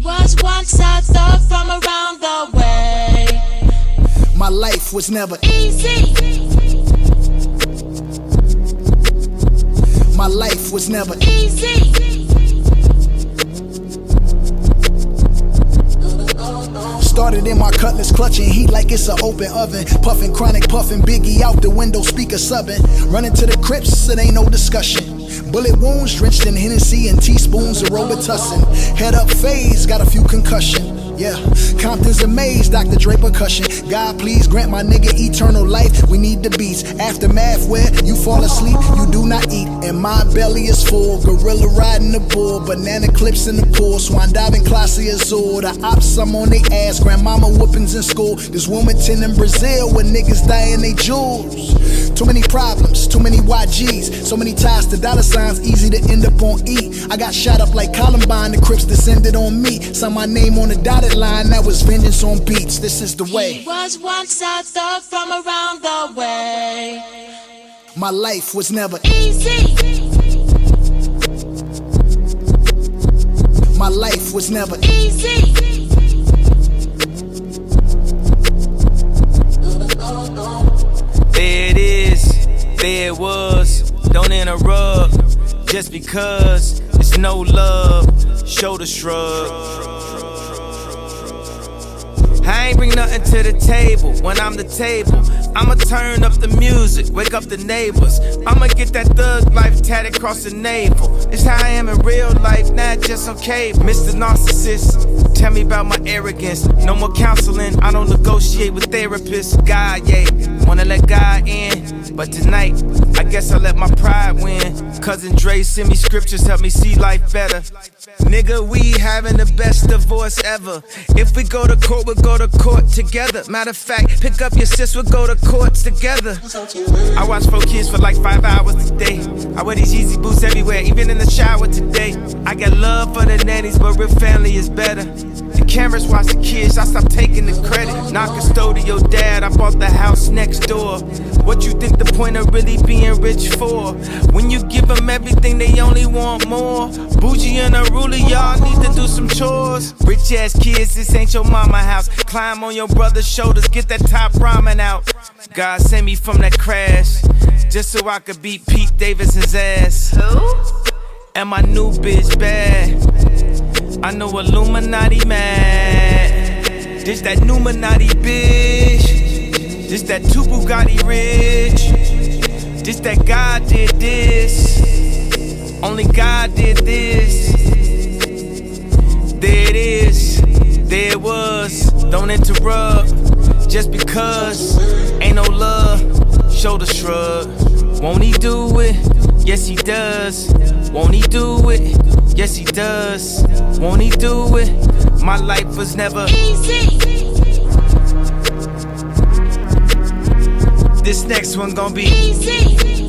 was once a thug from around the way. My life was never easy. My life was never easy. Started in my cutlass, clutching heat like it's an open oven. Puffing chronic, puffing Biggie out the window, speaker subbing. Running to the Crips, it ain't no discussion. Bullet wounds drenched in Hennessy and teaspoons of Robitussin. Head up phase, got a few concussion. Yeah, Compton's amazed, Dr. Dre percussion. God, please grant my nigga eternal life. We need the beats. Aftermath where you fall asleep, you do not eat. And my belly is full. Gorilla riding the bull, banana clips in the pool. Swan diving, classy azul. The ops, I'm on they ass. Grandmama whoopings in school. This Wilmington in Brazil where niggas dying they jewels. Too many problems, too many YGs. So many ties to dollar signs, easy to end up on E. I got shot up like Columbine, the Crips descended on me. Saw my name on the dotted line, that was vengeance on beats. This is the way. He was once a thug from around the way. My life was never easy. My life was never easy. There it is, there it was. Don't interrupt, just because it's no love. Shoulder shrug. I ain't bring nothing to the table when I'm the table. I'ma turn up the music, wake up the neighbors. I'ma get that thug life tatted across the navel. It's how I am in real life, not just on cable. Mr. Narcissist, tell me about my arrogance. No more counseling, I don't negotiate with therapists. God, yeah, wanna let God in. But tonight, I guess I let my pride win. Cousin Dre send me scriptures, help me see life better. Nigga, we having the best divorce ever. If we go to court, we'll go to court together. Matter of fact, pick up your sis, we'll go to courts together. I watch 4 kids for like 5 hours today. I wear these Yeezy boots everywhere, even in the shower today. I got love for the nannies, but real family is better. The cameras watch the kids, I stop taking the credit. Not custodial dad, I bought the house next door. What you think the point of really being rich for? When you give them everything, they only want more. Bougie and unruly, y'all need to do some chores. Rich ass kids, this ain't your mama house. Climb on your brother's shoulders, get that top ramen out. God sent me from that crash, just so I could beat Pete Davidson's ass. Who? And my new bitch bad. I know Illuminati mad. This that Numinati bitch. This that two Bugatti rich. This that God did this. Only God did this. There it is. There it was. Don't interrupt. Just because ain't no love. Shoulder shrug. Won't he do it? Yes he does. Won't he do it? Yes he does. Won't he do it? My life was never easy. This next one gon' be easy.